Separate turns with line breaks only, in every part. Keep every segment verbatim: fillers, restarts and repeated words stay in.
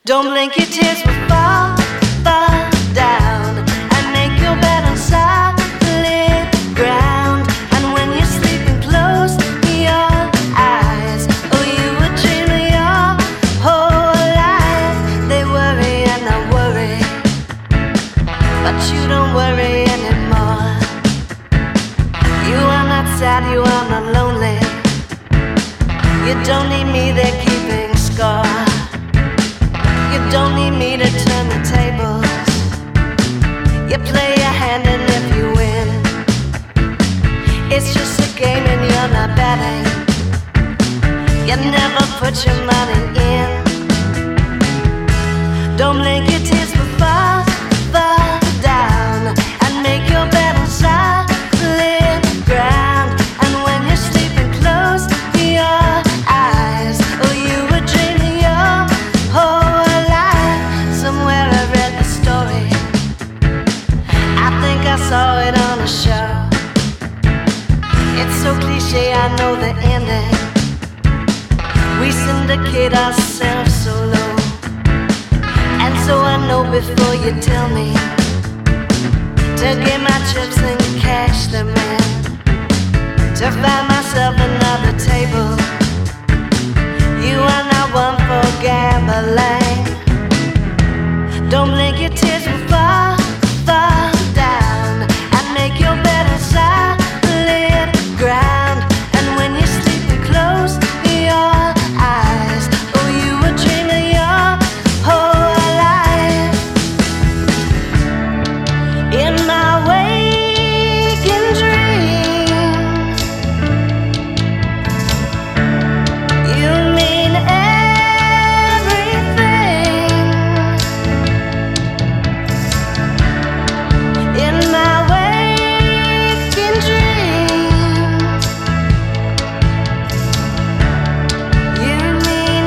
Don't blink, your tears will fall, fall down and make your bed on solid ground. And when you're sleeping, close your eyes. Oh, you would dream of your whole life. They worry and I worry, but you don't worry anymore. You are not sad, you are not lonely. You don't need me, they're keeping score. You don't need me to turn the tables. You play your hand and if you win, it's just a game and you're not betting. You never put your money in. Don't blink, your tears will fall, fall down and make your bed on solid ground. And when you're sleeping, close your eyes. Oh, you would dream of your whole life. Somewhere I read the story, I think I saw it on a show. It's so cliche, I know the ending. We syndicate ourselves so low. And so I know before you tell me to get my chips and cash them in, to find myself another table. You are not one for gambling. Don't blink, your tears will fall, fall down and make your bed on solid ground. And when you're sleeping, close your eyes. Oh, you would dream of your whole life. In my waking dreams, you mean everything. In my waking dreams, you mean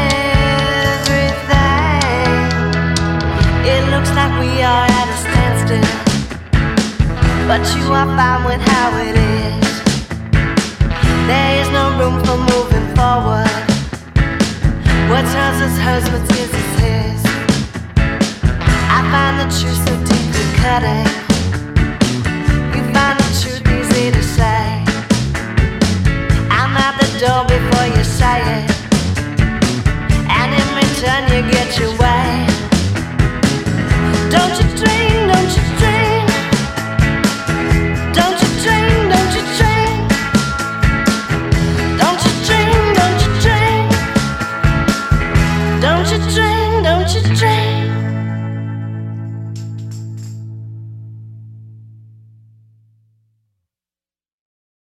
everything. It looks like we are at a standstill, but you are fine with how it is. There is no room for moving forward. What's hers is hers, what's his is his. I find the truth so deeply cutting. You find the truth easy to say. I'm at the door before you say it, and in return you get your way. Don't you dream, don't you dream, don't you dream, don't you dream, don't you dream, don't you dream, don't you dream, don't you dream.